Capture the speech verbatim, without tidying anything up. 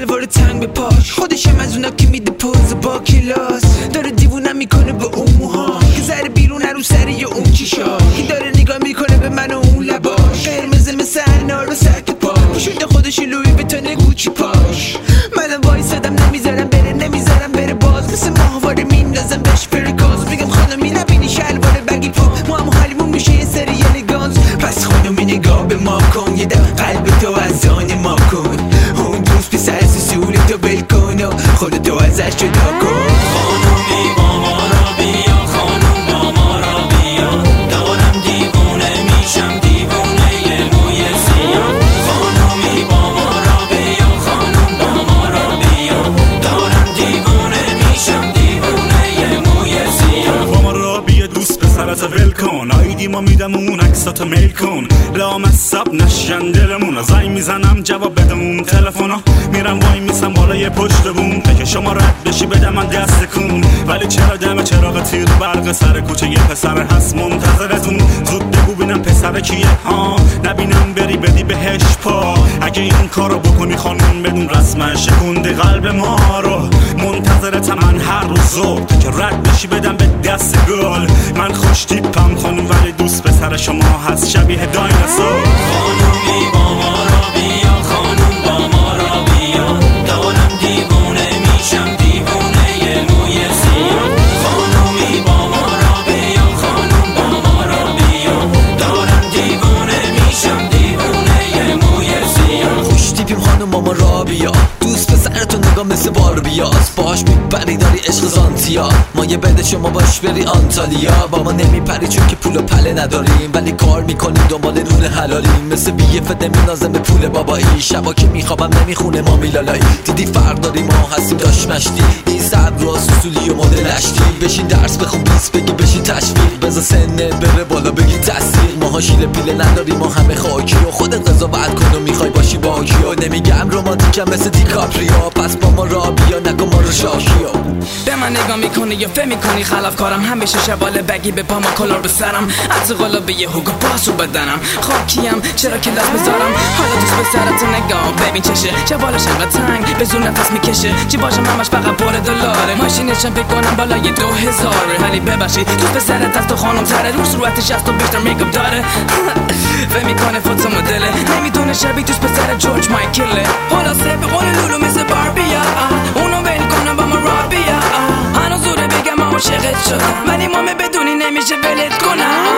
شلوار تنگ به پاش، خودشم از اونا که میده پوز با کلاس. داره دیوونم میکنه به اون موها که زره بیرون رو سری اون چیشا، که داره نگاه میکنه به من و اون لباش قرمز مثل انار و سکت پاش، شده خودش لوی بتونه گوچی پاش. منم وایسادم نمیذارم بره، نمیذارم بره باز، مثل ماهواره میندازم بهش فرکاز. میگم خانمی نبینی شلوار بگی پا، ما هم حالیمون میشه یه سری الیگانس. پس خانمی نگاه به ما کن، یه دم قلب تو از آن ما کن. اون دوست پسر سسول تو بل کن و خودتو ازش جدا کن. خانمی با ما را بیا، خانم با ما را بیا، دارم دیوونه میشم دیوونه یه موی سیاه. خانمی با ما را بیا، خانم با ما را بیا، دارم دیوونه میشم دیوونه یه موی سیاه. با ما را بیا دوست پسرت ول کن، آیدی ما میدم اون عکساتو میل کن. لامصب نشن دلمون، زنگ میزنم جواب بده اون تلفونا. میرم وای میسم بالای پشت بوم، تا که شما رد بشی بدم من دست کن. ولی چرا دم چراغ تیر برق سر کوچه یه پسر هست منتظرتون. زود بگو ببینم پسر کیه، ها نبینم بری بدی بهش پا. اگه این کارو بکنی خانم بدون رسمش شکونده قلب ما رو. منتظرتم من هر روز صبح، تا که رد بشی بدم به دست گل. من خوش تیپم خانم ولی دوست پسر شما هست شبیه دایناسور. خانمی با ما را بیا، خانم با ما را بیا، دارم دیوونه میشم دیوونه یه موی سیاه. خانمی با ما را بیا، خانم با ما را بیا، دارم دیوونه میشم دیوونه یه موی سیاه. خوش تیپیم خانم با ما را بیا، دوست پسرتون نگاه مثل باربیاس. باش میپری داری عشق زانتیا، ما یه بده شما باش بری آنتالیا. با ما نمیپری چون که پول و پله نداریم، ولی کار میکنیم دنبال رون حلالیم. مثل بیه فده مینازم به پول بابایی، شبا که میخوابم نمیخونه ما میلالایی. دیدی فرق داریم ما هستیم داشت مشتی، این صبر و سوسولی و مدلشتی. بشین درس بخون بیس بگی بشین تشویق، بذار سنت بره بالا بگی تصدیق. ماها شیل پیله نداریم ما همه خاکی، و خودت قضاوت کن و میخوای باشی باکی. و نمیگم رومانتیکم مثل دیکاپریو، پس با ما را بیا نگو ما رو شاکیو. به من نگاه میکنی یا فهم میکنی خلاف کارم، همیشه شباله بگی به پا ما کلار به سرم. از غلا به یه هوگو پاسو بدنم، خاکیم چرا که لاس بذارم. حالا دوست به سرت نگاه ببین چشه، جوالش انقدر تنگ به زور نفس میکشه. چی باشم همش فقط پر دلاره، ماشینشم بکنم بالای دو هزاره. ولی ببخشید دوست به سرت از تو خانم تره، رو صورتش از تو بیشتر میکاپ داره. فهم میکنه فوتو مدله، نمیدونه شبیه دوست به سر جورج مایکله. حالا سه به قول لولو مثل باربیا، اونو ول کنم با ما را بیا. هنوز زوره بگم عاشقت شدم، ولی مامه بدونی نمیشه ولت کنم.